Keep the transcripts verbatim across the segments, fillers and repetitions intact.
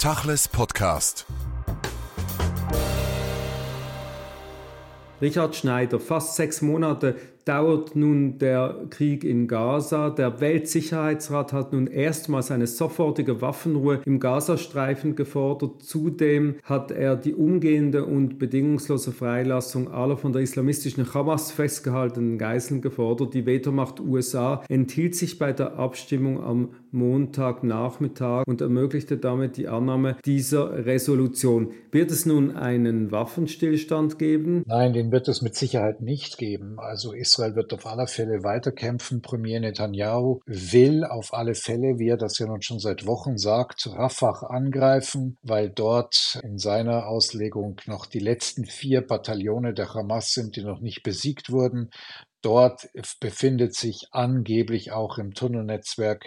Tacheles Podcast. Richard Schneider, fast sechs Monate dauert nun der Krieg in Gaza. Der Weltsicherheitsrat hat nun erstmals eine sofortige Waffenruhe im Gazastreifen gefordert. Zudem hat er die umgehende und bedingungslose Freilassung aller von der islamistischen Hamas festgehaltenen Geiseln gefordert. Die Vetomacht U S A enthielt sich bei der Abstimmung am Montagnachmittag und ermöglichte damit die Annahme dieser Resolution. Wird es nun einen Waffenstillstand geben? Nein, den wird es mit Sicherheit nicht geben. Also Israel wird auf alle Fälle weiterkämpfen. Premier Netanyahu will auf alle Fälle, wie er das ja nun schon seit Wochen sagt, Rafah angreifen, weil dort in seiner Auslegung noch die letzten vier Bataillone der Hamas sind, die noch nicht besiegt wurden. Dort befindet sich angeblich auch im Tunnelnetzwerk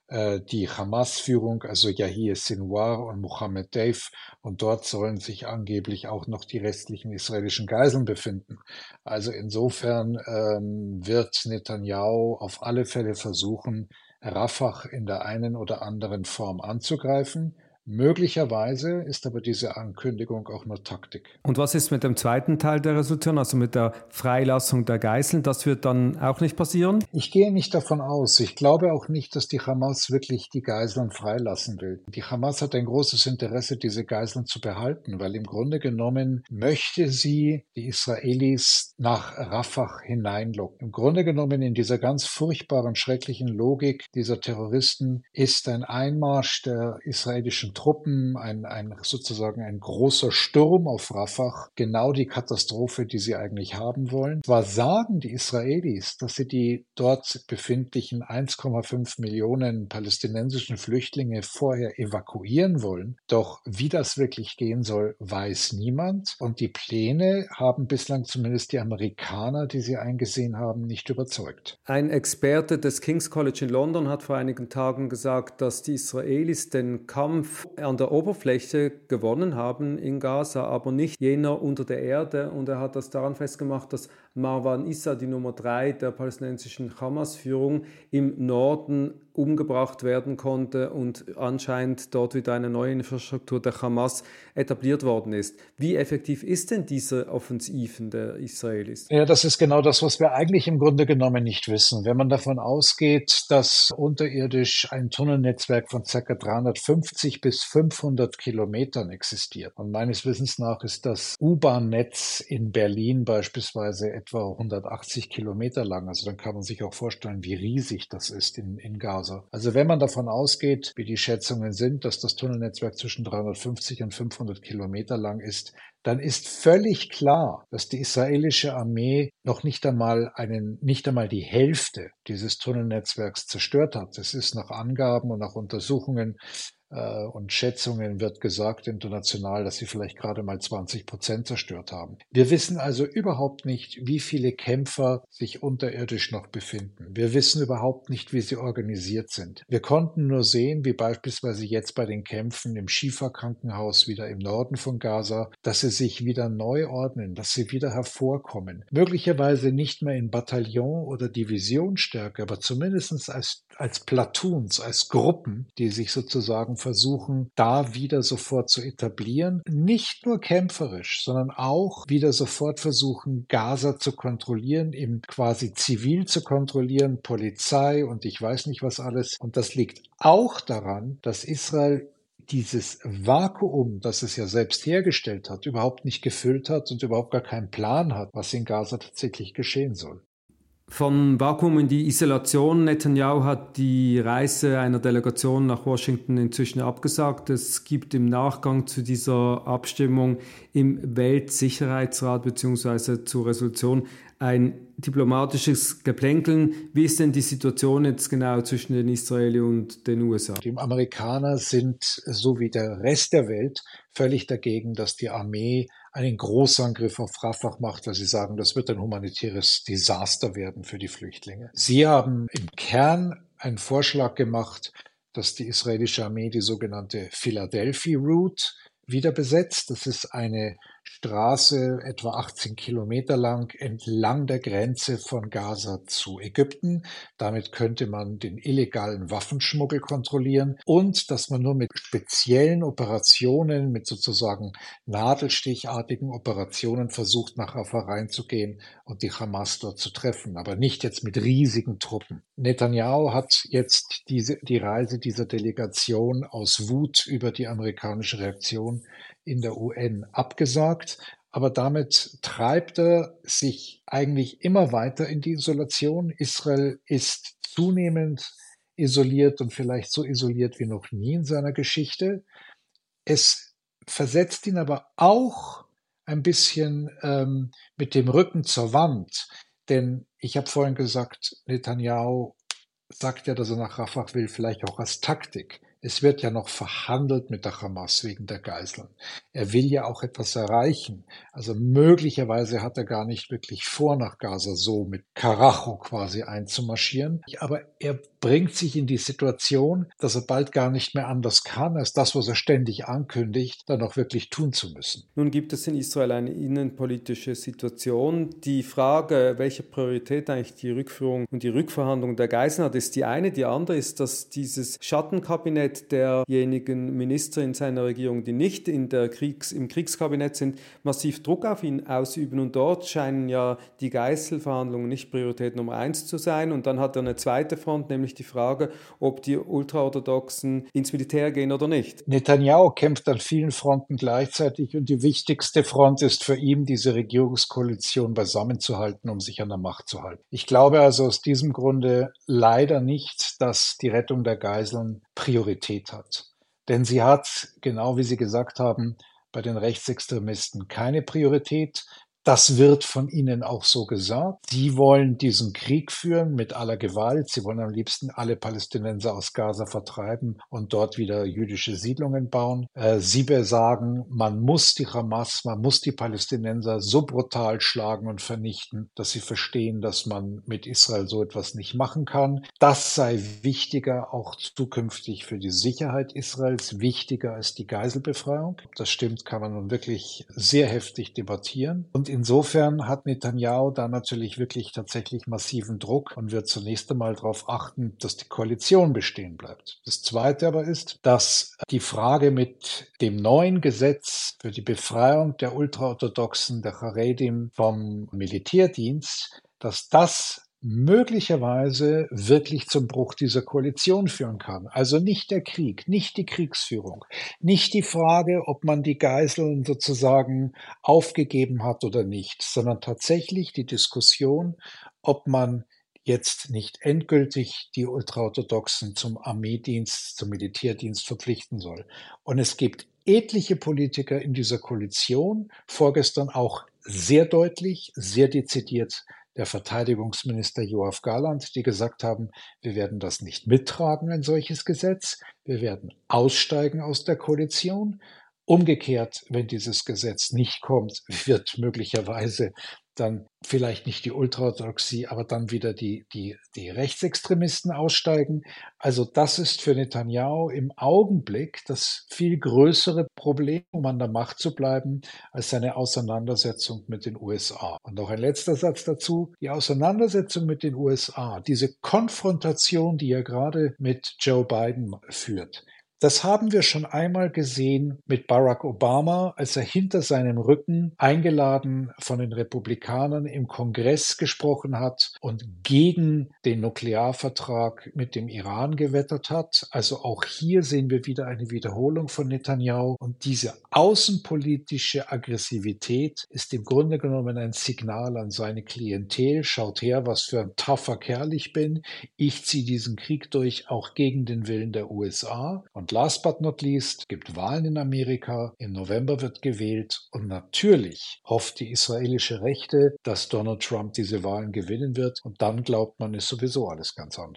die Hamas-Führung, also Yahya Sinwar und Mohammed Deif, und dort sollen sich angeblich auch noch die restlichen israelischen Geiseln befinden. Also insofern ähm, wird Netanyahu auf alle Fälle versuchen, Rafah in der einen oder anderen Form anzugreifen. Möglicherweise ist aber diese Ankündigung auch nur Taktik. Und was ist mit dem zweiten Teil der Resolution, also mit der Freilassung der Geiseln? Das wird dann auch nicht passieren? Ich gehe nicht davon aus. Ich glaube auch nicht, dass die Hamas wirklich die Geiseln freilassen will. Die Hamas hat ein großes Interesse, diese Geiseln zu behalten, weil im Grunde genommen möchte sie die Israelis nach Rafah hineinlocken. Im Grunde genommen in dieser ganz furchtbaren, schrecklichen Logik dieser Terroristen ist ein Einmarsch der israelischen Truppen, ein, ein sozusagen ein großer Sturm auf Rafah, genau die Katastrophe, die sie eigentlich haben wollen. Zwar sagen die Israelis, dass sie die dort befindlichen eins Komma fünf Millionen palästinensischen Flüchtlinge vorher evakuieren wollen, doch wie das wirklich gehen soll, weiß niemand. Und die Pläne haben bislang zumindest die Amerikaner, die sie eingesehen haben, nicht überzeugt. Ein Experte des King's College in London hat vor einigen Tagen gesagt, dass die Israelis den Kampf an der Oberfläche gewonnen haben in Gaza, aber nicht jener unter der Erde. Und er hat das daran festgemacht, dass Marwan Issa, die Nummer drei der palästinensischen Hamas-Führung, im Norden umgebracht werden konnte und anscheinend dort wieder eine neue Infrastruktur der Hamas etabliert worden ist. Wie effektiv ist denn diese Offensiven der Israelis? Ja, das ist genau das, was wir eigentlich im Grunde genommen nicht wissen. Wenn man davon ausgeht, dass unterirdisch ein Tunnelnetzwerk von ca. dreihundertfünfzig bis fünfhundert Kilometern existiert. Und meines Wissens nach ist das U-Bahn-Netz in Berlin beispielsweise etwa hundertachtzig Kilometer lang. Also dann kann man sich auch vorstellen, wie riesig das ist in, in Gaza. Also wenn man davon ausgeht, wie die Schätzungen sind, dass das Tunnelnetzwerk zwischen dreihundertfünfzig und fünfhundert Kilometer lang ist, dann ist völlig klar, dass die israelische Armee noch nicht einmal einen, nicht einmal die Hälfte dieses Tunnelnetzwerks zerstört hat. Es ist nach Angaben und nach Untersuchungen und Schätzungen wird gesagt international, dass sie vielleicht gerade mal zwanzig Prozent zerstört haben. Wir wissen also überhaupt nicht, wie viele Kämpfer sich unterirdisch noch befinden. Wir wissen überhaupt nicht, wie sie organisiert sind. Wir konnten nur sehen, wie beispielsweise jetzt bei den Kämpfen im Shifa-Krankenhaus wieder im Norden von Gaza, dass sie sich wieder neu ordnen, dass sie wieder hervorkommen. Möglicherweise nicht mehr in Bataillon- oder Divisionsstärke, aber zumindest als, als Platoons, als Gruppen, die sich sozusagen versuchen, da wieder sofort zu etablieren. Nicht nur kämpferisch, sondern auch wieder sofort versuchen, Gaza zu kontrollieren, eben quasi zivil zu kontrollieren, Polizei und ich weiß nicht was alles. Und das liegt auch daran, dass Israel dieses Vakuum, das es ja selbst hergestellt hat, überhaupt nicht gefüllt hat und überhaupt gar keinen Plan hat, was in Gaza tatsächlich geschehen soll. Vom Vakuum in die Isolation. Netanyahu hat die Reise einer Delegation nach Washington inzwischen abgesagt. Es gibt im Nachgang zu dieser Abstimmung im Weltsicherheitsrat bzw. zur Resolution ein diplomatisches Geplänkeln. Wie ist denn die Situation jetzt genau zwischen den Israelis und den U S A? Die Amerikaner sind, so wie der Rest der Welt, völlig dagegen, dass die Armee einen Großangriff auf Rafah macht, weil sie sagen, das wird ein humanitäres Desaster werden für die Flüchtlinge. Sie haben im Kern einen Vorschlag gemacht, dass die israelische Armee die sogenannte Philadelphia Route wieder besetzt. Das ist eine Straße, etwa achtzehn Kilometer lang, entlang der Grenze von Gaza zu Ägypten. Damit könnte man den illegalen Waffenschmuggel kontrollieren und dass man nur mit speziellen Operationen, mit sozusagen nadelstichartigen Operationen versucht, nach Rafah reinzugehen und die Hamas dort zu treffen, aber nicht jetzt mit riesigen Truppen. Netanyahu hat jetzt diese, die Reise dieser Delegation aus Wut über die amerikanische Reaktion in der U N abgesagt, aber damit treibt er sich eigentlich immer weiter in die Isolation. Israel ist zunehmend isoliert und vielleicht so isoliert wie noch nie in seiner Geschichte. Es versetzt ihn aber auch ein bisschen ähm, mit dem Rücken zur Wand, denn ich habe vorhin gesagt, Netanyahu sagt ja, dass er nach Rafah will, vielleicht auch als Taktik. Es wird ja noch verhandelt mit der Hamas wegen der Geiseln. Er will ja auch etwas erreichen. Also möglicherweise hat er gar nicht wirklich vor, nach Gaza so mit Karacho quasi einzumarschieren. Aber er bringt sich in die Situation, dass er bald gar nicht mehr anders kann, als das, was er ständig ankündigt, dann auch wirklich tun zu müssen. Nun gibt es in Israel eine innenpolitische Situation. Die Frage, welche Priorität eigentlich die Rückführung und die Rückverhandlung der Geiseln hat, ist die eine. Die andere ist, dass dieses Schattenkabinett derjenigen Minister in seiner Regierung, die nicht in der Kriegs-, im Kriegskabinett sind, massiv Druck auf ihn ausüben. Und dort scheinen ja die Geiselverhandlungen nicht Priorität Nummer eins zu sein. Und dann hat er eine zweite Front, nämlich die Frage, ob die Ultraorthodoxen ins Militär gehen oder nicht. Netanyahu kämpft an vielen Fronten gleichzeitig und die wichtigste Front ist für ihn, diese Regierungskoalition beisammenzuhalten, um sich an der Macht zu halten. Ich glaube also aus diesem Grunde leider nicht, dass die Rettung der Geiseln Priorität hat. Denn sie hat, genau wie Sie gesagt haben, bei den Rechtsextremisten keine Priorität. Das wird von ihnen auch so gesagt. Sie wollen diesen Krieg führen mit aller Gewalt. Sie wollen am liebsten alle Palästinenser aus Gaza vertreiben und dort wieder jüdische Siedlungen bauen. Sie besagen, man muss die Hamas, man muss die Palästinenser so brutal schlagen und vernichten, dass sie verstehen, dass man mit Israel so etwas nicht machen kann. Das sei wichtiger auch zukünftig für die Sicherheit Israels, wichtiger als die Geiselbefreiung. Ob das stimmt, kann man nun wirklich sehr heftig debattieren. Und insofern hat Netanyahu da natürlich wirklich tatsächlich massiven Druck und wird zunächst einmal darauf achten, dass die Koalition bestehen bleibt. Das Zweite aber ist, dass die Frage mit dem neuen Gesetz für die Befreiung der Ultraorthodoxen, der Haredim, vom Militärdienst, dass das möglicherweise wirklich zum Bruch dieser Koalition führen kann. Also nicht der Krieg, nicht die Kriegsführung, nicht die Frage, ob man die Geiseln sozusagen aufgegeben hat oder nicht, sondern tatsächlich die Diskussion, ob man jetzt nicht endgültig die Ultraorthodoxen zum Armeedienst, zum Militärdienst verpflichten soll. Und es gibt etliche Politiker in dieser Koalition, vorgestern auch sehr deutlich, sehr dezidiert der Verteidigungsminister Yoav Gallant, die gesagt haben, wir werden das nicht mittragen, ein solches Gesetz. Wir werden aussteigen aus der Koalition. Umgekehrt, wenn dieses Gesetz nicht kommt, wird möglicherweise dann vielleicht nicht die Ultraorthodoxie, aber dann wieder die, die, die Rechtsextremisten aussteigen. Also das ist für Netanyahu im Augenblick das viel größere Problem, um an der Macht zu bleiben, als seine Auseinandersetzung mit den U S A. Und noch ein letzter Satz dazu. Die Auseinandersetzung mit den U S A, diese Konfrontation, die er gerade mit Joe Biden führt, das haben wir schon einmal gesehen mit Barack Obama, als er hinter seinem Rücken eingeladen von den Republikanern im Kongress gesprochen hat und gegen den Nuklearvertrag mit dem Iran gewettert hat. Also auch hier sehen wir wieder eine Wiederholung von Netanyahu. Und diese außenpolitische Aggressivität ist im Grunde genommen ein Signal an seine Klientel. Schaut her, was für ein tougher Kerl ich bin. Ich ziehe diesen Krieg durch, auch gegen den Willen der U S A. Und last but not least, gibt Wahlen in Amerika. Im November wird gewählt. Und natürlich hofft die israelische Rechte, dass Donald Trump diese Wahlen gewinnen wird. Und dann glaubt man, ist sowieso alles ganz anders.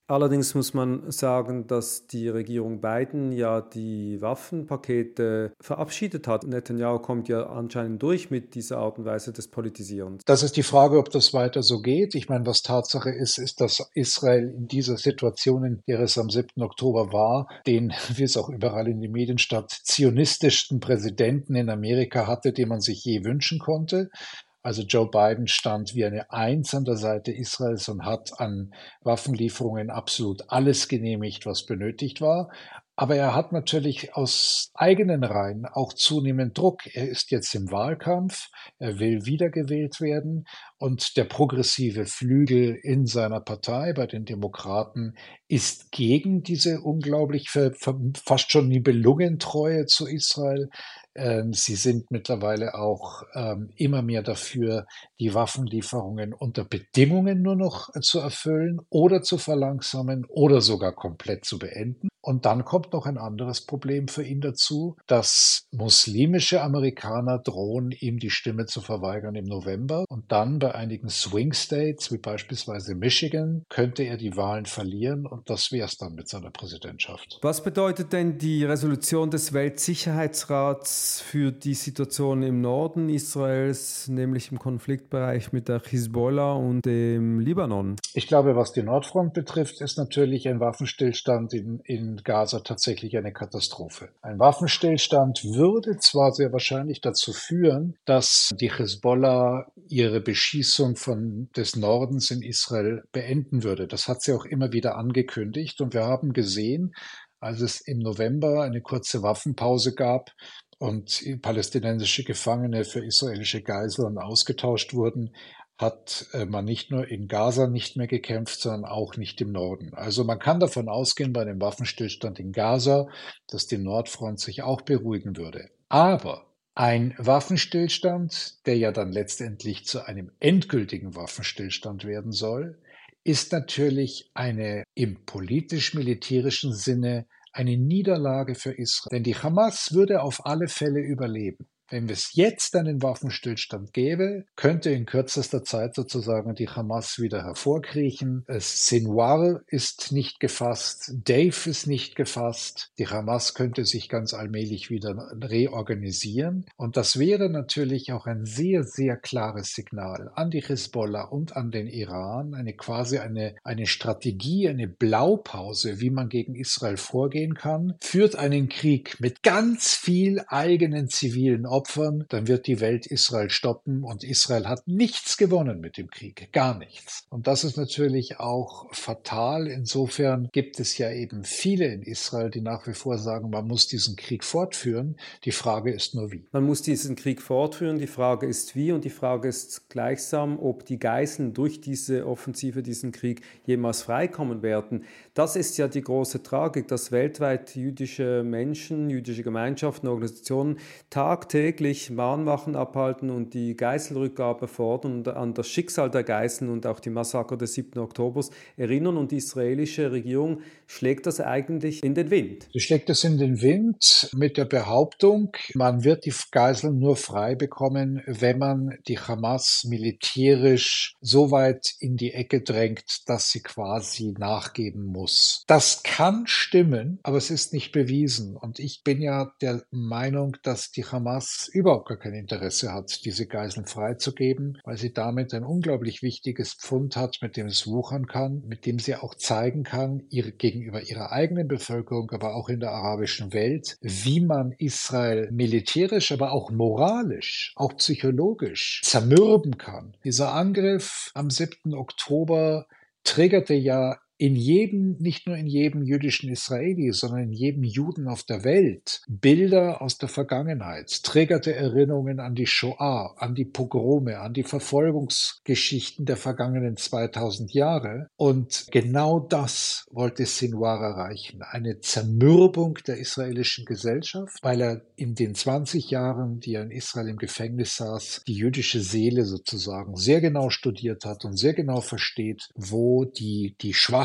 Allerdings muss man sagen, dass die Regierung Biden ja die Waffenpakete verabschiedet hat. Netanyahu kommt ja anscheinend durch mit dieser Art und Weise des Politisierens. Das ist die Frage, ob das weiter so geht. Ich meine, was Tatsache ist, ist, dass Israel in dieser Situation, in der es am siebten Oktober war, den, wie es auch überall in den Medien stand, zionistischsten Präsidenten in Amerika hatte, den man sich je wünschen konnte. Also Joe Biden stand wie eine Eins an der Seite Israels und hat an Waffenlieferungen absolut alles genehmigt, was benötigt war. Aber er hat natürlich aus eigenen Reihen auch zunehmend Druck. Er ist jetzt im Wahlkampf, er will wiedergewählt werden und der progressive Flügel in seiner Partei bei den Demokraten ist gegen diese unglaublich ver, ver, fast schon Nibelungentreue zu Israel. Ähm, sie sind mittlerweile auch ähm, immer mehr dafür, die Waffenlieferungen unter Bedingungen nur noch zu erfüllen oder zu verlangsamen oder sogar komplett zu beenden. Und dann kommt noch ein anderes Problem für ihn dazu, dass muslimische Amerikaner drohen, ihm die Stimme zu verweigern im November. Und dann bei einigen Swing States, wie beispielsweise Michigan, könnte er die Wahlen verlieren und das wäre es dann mit seiner Präsidentschaft. Was bedeutet denn die Resolution des Weltsicherheitsrats für die Situation im Norden Israels, nämlich im Konfliktbereich mit der Hisbollah und dem Libanon? Ich glaube, was die Nordfront betrifft, ist natürlich ein Waffenstillstand in, in Gaza tatsächlich eine Katastrophe. Ein Waffenstillstand würde zwar sehr wahrscheinlich dazu führen, dass die Hisbollah ihre Beschießung von des Nordens in Israel beenden würde. Das hat sie auch immer wieder angekündigt und wir haben gesehen, als es im November eine kurze Waffenpause gab und palästinensische Gefangene für israelische Geiseln ausgetauscht wurden, hat man nicht nur in Gaza nicht mehr gekämpft, sondern auch nicht im Norden. Also man kann davon ausgehen, bei dem Waffenstillstand in Gaza, dass die Nordfront sich auch beruhigen würde. Aber ein Waffenstillstand, der ja dann letztendlich zu einem endgültigen Waffenstillstand werden soll, ist natürlich eine im politisch-militärischen Sinne eine Niederlage für Israel. Denn die Hamas würde auf alle Fälle überleben. Wenn es jetzt einen Waffenstillstand gäbe, könnte in kürzester Zeit sozusagen die Hamas wieder hervorkriechen. Sinwar ist nicht gefasst, Dave ist nicht gefasst. Die Hamas könnte sich ganz allmählich wieder reorganisieren. Und das wäre natürlich auch ein sehr, sehr klares Signal an die Hisbollah und an den Iran, eine quasi eine, eine Strategie, eine Blaupause, wie man gegen Israel vorgehen kann, führt einen Krieg mit ganz viel eigenen zivilen Opfern, dann wird die Welt Israel stoppen und Israel hat nichts gewonnen mit dem Krieg, gar nichts. Und das ist natürlich auch fatal. Insofern gibt es ja eben viele in Israel, die nach wie vor sagen, man muss diesen Krieg fortführen. Die Frage ist nur wie. Man muss diesen Krieg fortführen, die Frage ist wie und die Frage ist gleichsam, ob die Geiseln durch diese Offensive, diesen Krieg jemals freikommen werden. Das ist ja die große Tragik, dass weltweit jüdische Menschen, jüdische Gemeinschaften, Organisationen tagtäglich Mahnwachen abhalten und die Geiselrückgabe fordern und an das Schicksal der Geiseln und auch die Massaker des siebten Oktobers erinnern. Und die israelische Regierung schlägt das eigentlich in den Wind. Sie schlägt es in den Wind mit der Behauptung, man wird die Geiseln nur frei bekommen, wenn man die Hamas militärisch so weit in die Ecke drängt, dass sie quasi nachgeben muss. Das kann stimmen, aber es ist nicht bewiesen. Und ich bin ja der Meinung, dass die Hamas überhaupt gar kein Interesse hat, diese Geiseln freizugeben, weil sie damit ein unglaublich wichtiges Pfund hat, mit dem es wuchern kann, mit dem sie auch zeigen kann, ihre, gegenüber ihrer eigenen Bevölkerung, aber auch in der arabischen Welt, wie man Israel militärisch, aber auch moralisch, auch psychologisch zermürben kann. Dieser Angriff am siebten Oktober triggerte ja in jedem, nicht nur in jedem jüdischen Israeli, sondern in jedem Juden auf der Welt Bilder aus der Vergangenheit, triggerte Erinnerungen an die Shoah, an die Pogrome, an die Verfolgungsgeschichten der vergangenen zweitausend Jahre. Und genau das wollte Sinwar erreichen. Eine Zermürbung der israelischen Gesellschaft, weil er in den zwanzig Jahren, die er in Israel im Gefängnis saß, die jüdische Seele sozusagen sehr genau studiert hat und sehr genau versteht, wo die, die Schwachstellen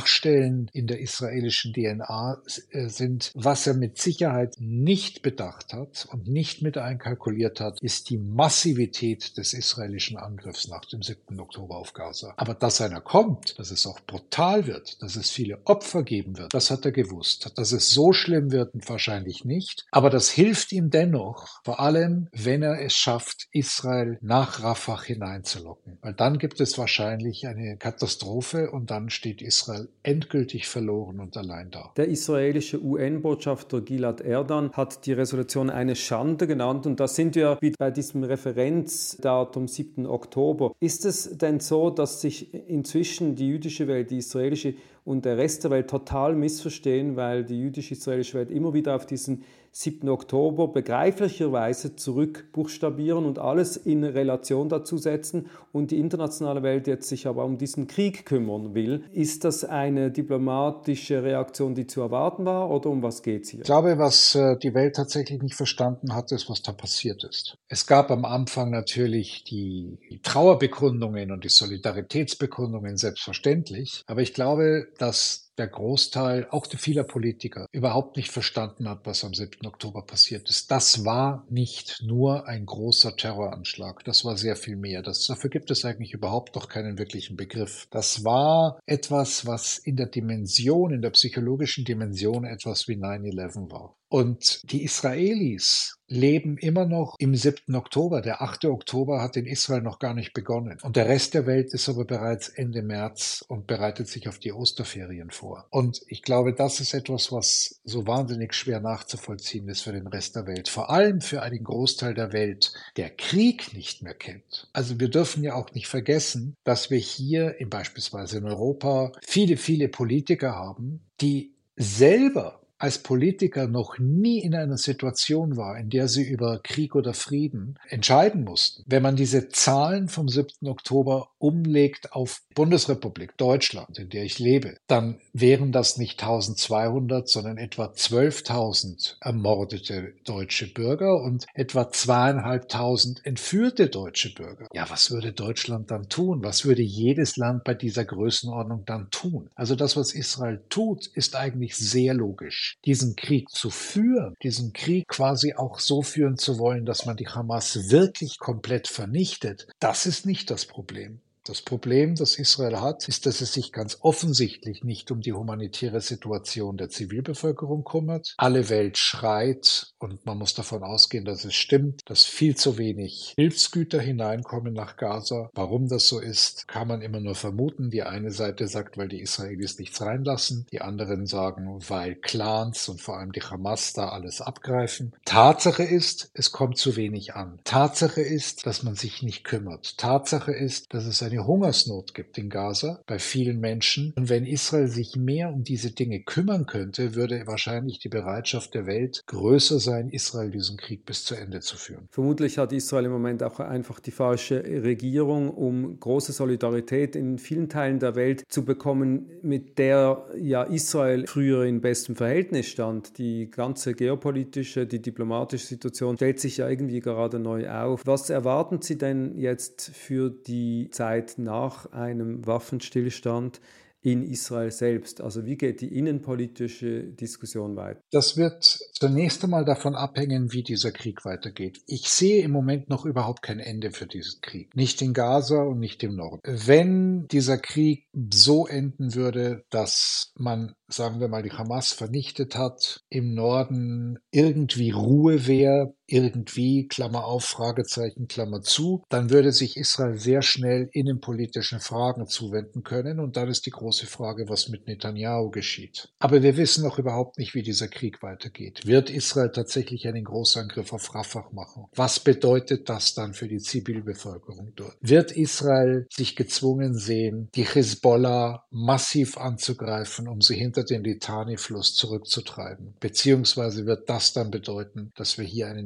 Schwachstellen in der israelischen D N A sind. Was er mit Sicherheit nicht bedacht hat und nicht mit einkalkuliert hat, ist die Massivität des israelischen Angriffs nach dem siebten Oktober auf Gaza. Aber dass einer kommt, dass es auch brutal wird, dass es viele Opfer geben wird, das hat er gewusst. Dass es so schlimm wird, wahrscheinlich nicht. Aber das hilft ihm dennoch, vor allem, wenn er es schafft, Israel nach Rafah hineinzulocken. Weil dann gibt es wahrscheinlich eine Katastrophe und dann steht Israel endgültig verloren und allein da. Der israelische U N-Botschafter Gilad Erdan hat die Resolution eine Schande genannt und da sind wir wieder bei diesem Referenzdatum siebten Oktober. Ist es denn so, dass sich inzwischen die jüdische Welt, die israelische und der Rest der Welt total missverstehen, weil die jüdisch-israelische Welt immer wieder auf diesen siebten Oktober begreiflicherweise zurückbuchstabieren und alles in Relation dazu setzen und die internationale Welt jetzt sich aber um diesen Krieg kümmern will? Ist das eine diplomatische Reaktion, die zu erwarten war, oder um was geht es hier? Ich glaube, was die Welt tatsächlich nicht verstanden hat, ist, was da passiert ist. Es gab am Anfang natürlich die Trauerbekundungen und die Solidaritätsbekundungen, selbstverständlich, aber ich glaube, dass der Großteil, auch vieler Politiker, überhaupt nicht verstanden hat, was am siebten Oktober passiert ist. Das war nicht nur ein großer Terroranschlag, das war sehr viel mehr. Das, dafür gibt es eigentlich überhaupt noch keinen wirklichen Begriff. Das war etwas, was in der Dimension, in der psychologischen Dimension etwas wie neun elf war. Und die Israelis leben immer noch im siebten Oktober. Der achte Oktober hat in Israel noch gar nicht begonnen. Und der Rest der Welt ist aber bereits Ende März und bereitet sich auf die Osterferien vor. Und ich glaube, das ist etwas, was so wahnsinnig schwer nachzuvollziehen ist für den Rest der Welt. Vor allem für einen Großteil der Welt, der Krieg nicht mehr kennt. Also wir dürfen ja auch nicht vergessen, dass wir hier in, beispielsweise in Europa viele, viele Politiker haben, die selber als Politiker noch nie in einer Situation war, in der sie über Krieg oder Frieden entscheiden mussten. Wenn man diese Zahlen vom siebten Oktober umlegt auf Bundesrepublik Deutschland, in der ich lebe, dann wären das nicht eintausendzweihundert, sondern etwa zwölftausend ermordete deutsche Bürger und etwa zweieinhalbtausend entführte deutsche Bürger. Ja, was würde Deutschland dann tun? Was würde jedes Land bei dieser Größenordnung dann tun? Also das, was Israel tut, ist eigentlich sehr logisch. Diesen Krieg zu führen, diesen Krieg quasi auch so führen zu wollen, dass man die Hamas wirklich komplett vernichtet, das ist nicht das Problem. Das Problem, das Israel hat, ist, dass es sich ganz offensichtlich nicht um die humanitäre Situation der Zivilbevölkerung kümmert. Alle Welt schreit und man muss davon ausgehen, dass es stimmt, dass viel zu wenig Hilfsgüter hineinkommen nach Gaza. Warum das so ist, kann man immer nur vermuten. Die eine Seite sagt, weil die Israelis nichts reinlassen. Die anderen sagen, weil Clans und vor allem die Hamas da alles abgreifen. Tatsache ist, es kommt zu wenig an. Tatsache ist, dass man sich nicht kümmert. Tatsache ist, dass es ein eine Hungersnot gibt in Gaza bei vielen Menschen. Und wenn Israel sich mehr um diese Dinge kümmern könnte, würde wahrscheinlich die Bereitschaft der Welt größer sein, Israel diesen Krieg bis zu Ende zu führen. Vermutlich hat Israel im Moment auch einfach die falsche Regierung, um große Solidarität in vielen Teilen der Welt zu bekommen, mit der ja Israel früher in bestem Verhältnis stand. Die ganze geopolitische, die diplomatische Situation stellt sich ja irgendwie gerade neu auf. Was erwarten Sie denn jetzt für die Zeit nach einem Waffenstillstand in Israel selbst? Also wie geht die innenpolitische Diskussion weiter? Das wird zunächst einmal davon abhängen, wie dieser Krieg weitergeht. Ich sehe im Moment noch überhaupt kein Ende für diesen Krieg. Nicht in Gaza und nicht im Norden. Wenn dieser Krieg so enden würde, dass man, sagen wir mal, die Hamas vernichtet hat, im Norden irgendwie Ruhe wäre, irgendwie, Klammer auf, Fragezeichen, Klammer zu, dann würde sich Israel sehr schnell innenpolitischen Fragen zuwenden können und dann ist die große Frage, was mit Netanyahu geschieht. Aber wir wissen noch überhaupt nicht, wie dieser Krieg weitergeht. Wird Israel tatsächlich einen Großangriff auf Rafah machen? Was bedeutet das dann für die Zivilbevölkerung dort? Wird Israel sich gezwungen sehen, die Hisbollah massiv anzugreifen, um sie hinter den Litani-Fluss zurückzutreiben? Beziehungsweise wird das dann bedeuten, dass wir hier einen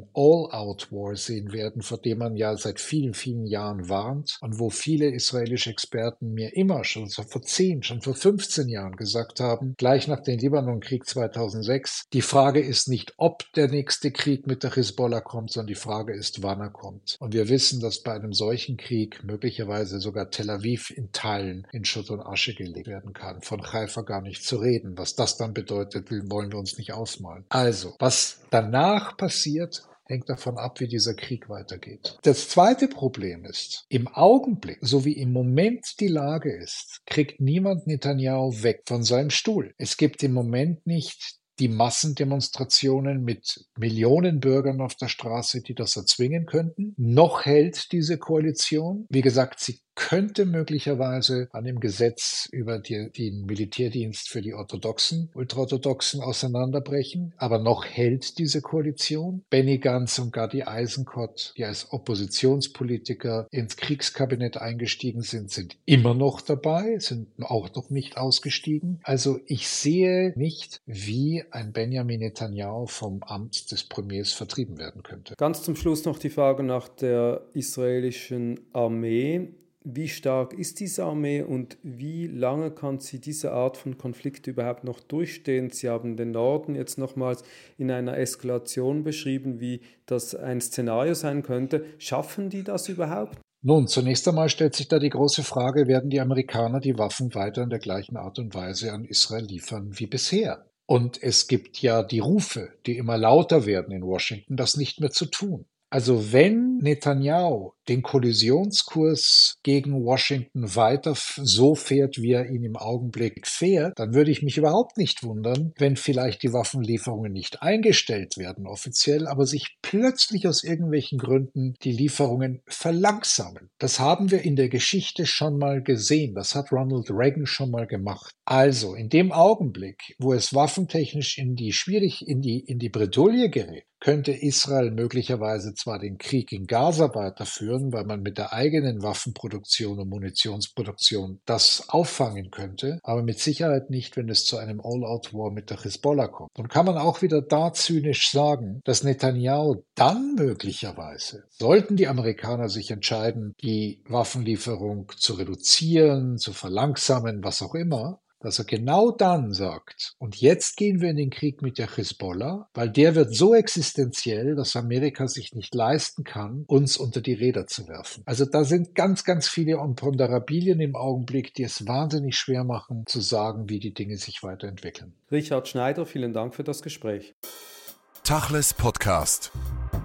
All-Out-War sehen werden, vor dem man ja seit vielen, vielen Jahren warnt und wo viele israelische Experten mir immer schon so vor zehn, schon vor fünfzehn Jahren gesagt haben, gleich nach dem Libanon-Krieg zweitausendsechs, die Frage ist nicht, ob der nächste Krieg mit der Hisbollah kommt, sondern die Frage ist, wann er kommt. Und wir wissen, dass bei einem solchen Krieg möglicherweise sogar Tel Aviv in Teilen in Schutt und Asche gelegt werden kann. Von Haifa gar nicht zu reden. Was das dann bedeutet, wollen wir uns nicht ausmalen. Also, was danach passiert, hängt davon ab, wie dieser Krieg weitergeht. Das zweite Problem ist, im Augenblick, so wie im Moment die Lage ist, kriegt niemand Netanyahu weg von seinem Stuhl. Es gibt im Moment nicht die Massendemonstrationen mit Millionen Bürgern auf der Straße, die das erzwingen könnten. Noch hält diese Koalition. Wie gesagt, sie könnte möglicherweise an dem Gesetz über die, den Militärdienst für die Orthodoxen, Ultraorthodoxen auseinanderbrechen. Aber noch hält diese Koalition. Benny Gantz und Gadi Eisenkot, die als Oppositionspolitiker ins Kriegskabinett eingestiegen sind, sind immer noch dabei, sind auch noch nicht ausgestiegen. Also ich sehe nicht, wie ein Benjamin Netanyahu vom Amt des Premiers vertrieben werden könnte. Ganz zum Schluss noch die Frage nach der israelischen Armee. Wie stark ist diese Armee und wie lange kann sie diese Art von Konflikt überhaupt noch durchstehen? Sie haben den Norden jetzt nochmals in einer Eskalation beschrieben, wie das ein Szenario sein könnte. Schaffen die das überhaupt? Nun, zunächst einmal stellt sich da die große Frage, werden die Amerikaner die Waffen weiter in der gleichen Art und Weise an Israel liefern wie bisher? Und es gibt ja die Rufe, die immer lauter werden in Washington, das nicht mehr zu tun. Also wenn Netanyahu den Kollisionskurs gegen Washington weiter so fährt, wie er ihn im Augenblick fährt, dann würde ich mich überhaupt nicht wundern, wenn vielleicht die Waffenlieferungen nicht eingestellt werden offiziell, aber sich plötzlich aus irgendwelchen Gründen die Lieferungen verlangsamen. Das haben wir in der Geschichte schon mal gesehen. Das hat Ronald Reagan schon mal gemacht. Also in dem Augenblick, wo es waffentechnisch in die schwierig in die in die Bredouille gerät, könnte Israel möglicherweise zwar den Krieg in Gaza weiterführen, weil man mit der eigenen Waffenproduktion und Munitionsproduktion das auffangen könnte, aber mit Sicherheit nicht, wenn es zu einem All-Out-War mit der Hisbollah kommt. Und kann man auch wieder da zynisch sagen, dass Netanyahu dann möglicherweise, sollten die Amerikaner sich entscheiden, die Waffenlieferung zu reduzieren, zu verlangsamen, was auch immer, dass er genau dann sagt, und jetzt gehen wir in den Krieg mit der Hisbollah, weil der wird so existenziell, dass Amerika sich nicht leisten kann, uns unter die Räder zu werfen. Also da sind ganz, ganz viele Imponderabilien im Augenblick, die es wahnsinnig schwer machen, zu sagen, wie die Dinge sich weiterentwickeln. Richard Schneider, vielen Dank für das Gespräch. Tachles Podcast.